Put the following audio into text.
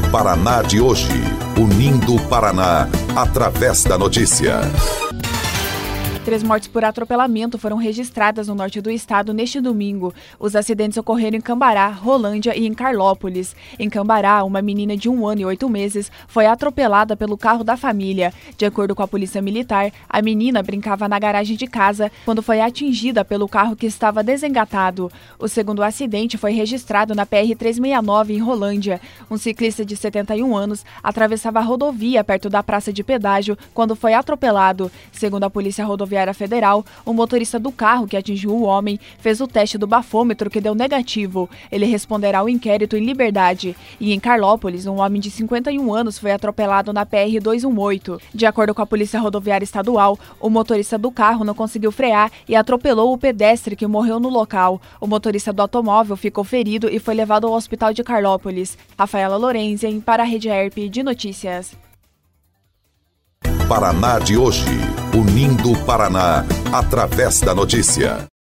Paraná de hoje, unindo o Paraná através da notícia. 3 mortes por atropelamento foram registradas no norte do estado neste domingo. Os acidentes ocorreram em Cambará, Rolândia e em Carlópolis. Em Cambará, uma menina de 1 ano e 8 meses foi atropelada pelo carro da família. De acordo com a polícia militar, a menina brincava na garagem de casa quando foi atingida pelo carro que estava desengatado. O segundo acidente foi registrado na PR-369 em Rolândia. Um ciclista de 71 anos atravessava a rodovia perto da praça de pedágio quando foi atropelado. Segundo a Polícia Rodoviária Federal, o motorista do carro que atingiu o homem fez o teste do bafômetro que deu negativo. Ele responderá ao inquérito em liberdade. E em Carlópolis, um homem de 51 anos foi atropelado na PR-218. De acordo com a Polícia Rodoviária Estadual, o motorista do carro não conseguiu frear e atropelou o pedestre que morreu no local. O motorista do automóvel ficou ferido e foi levado ao hospital de Carlópolis. Rafaela Lorenzen, para a Rede ERP de Notícias. Paraná de hoje, unindo o Paraná através da notícia.